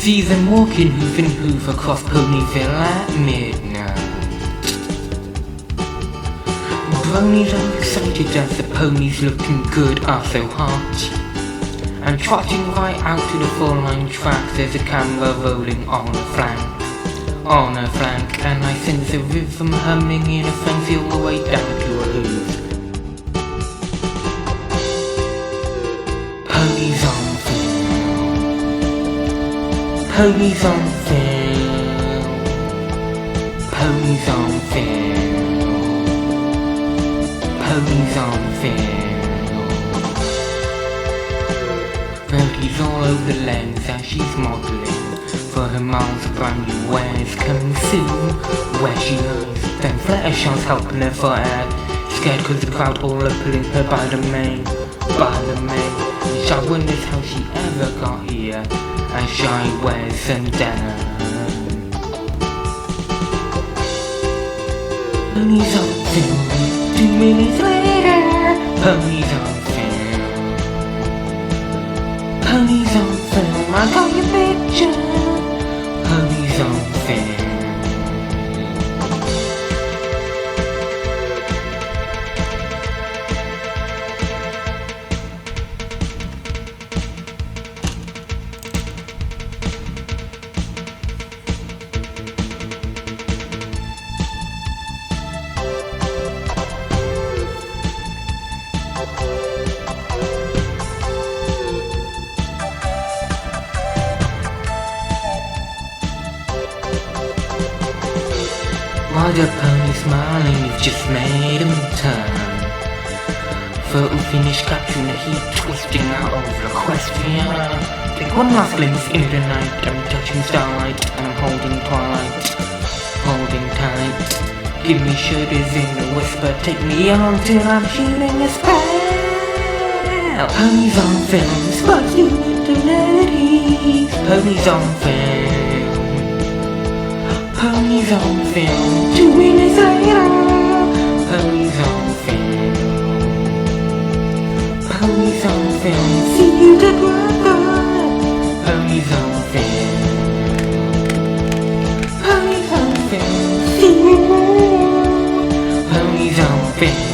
see them walking hoof and hoof across Ponyville at midnight. Bronies are excited as the ponies looking good are so hot. And trotting right out to the four-line track, there's a camera rolling on a flank. On a flank, and I sense a rhythm humming in a frenzy all the way down to a hoof. Ponies on film. Ponies on film. Ponies on film. Ponies on film. Birdie's all over the lens as she's modelling for her mom's brand new wares coming soon. Where she lies, then Fluttershy's helping her for air, scared cause the crowd all are pulling her by the mane. By the mane. And Shy wonders how she ever got here as Shy wears some denim. Ponies on film, 2 minutes later. Ponies on film. Ponies on film, I got your picture. Ponies on film. While the pony smiling, you've just made him turn. For a finish capturing the heat, twisting out of the question. Take one last glimpse into the night, I'm touching starlight, and I'm holding twilight. Holding tight. Give me shudders in a whisper, take me on till I'm shooting a spell. Ponies on film, sparks you into melodies. Ponies on film. Ponies on film, 2 minutes later. Ponies on film. Ponies on film, see you together. Ponies on film. Ponies on film, see you. Ponies on film.